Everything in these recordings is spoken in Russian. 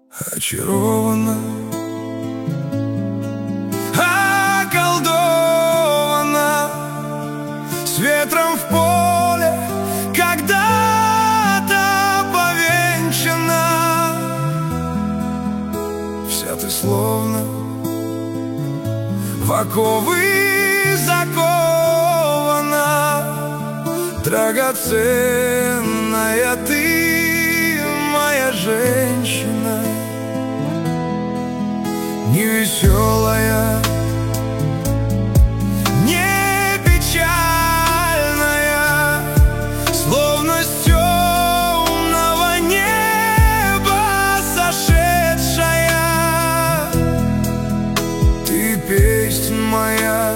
очарована, околдована, с ветром в поле когда-то повенчана. Вся ты словно в оковы закована, драгоценная ты, моя женщина, невеселая, не печальная, словно с темного неба сошедшая. Ты песнь моя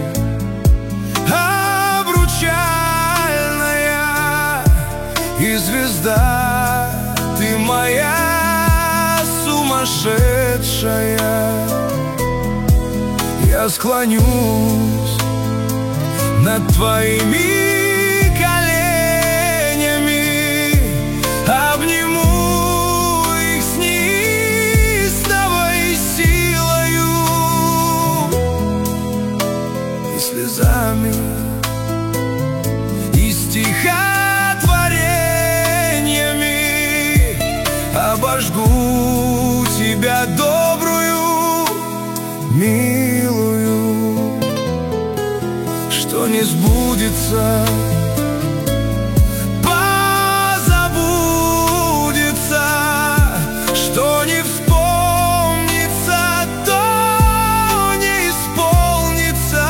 обручальная, и звезда ты моя сумасшедшая. Я склонюсь над твоими коленями, обниму их с неистовой силою и слезами, и стихотворениями обожгу тебя добрую, милую, что не сбудется, позабудется, что не вспомнится, то не исполнится.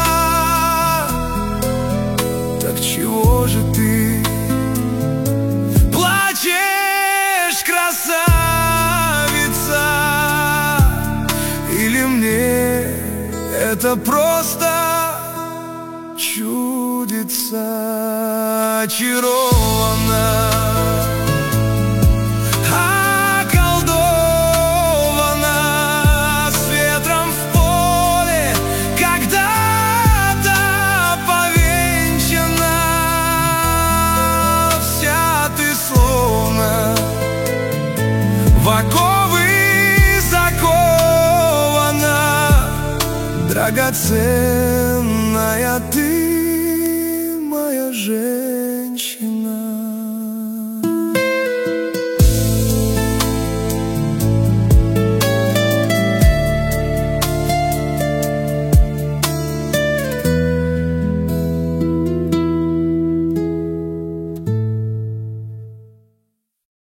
Так чего же ты плачешь, красавица? Или мне это просто чудится? Очарована, околдована, с ветром в поле когда-то повенчана. Вся ты словно в оковы закована, драгоценная ты, моя женщина.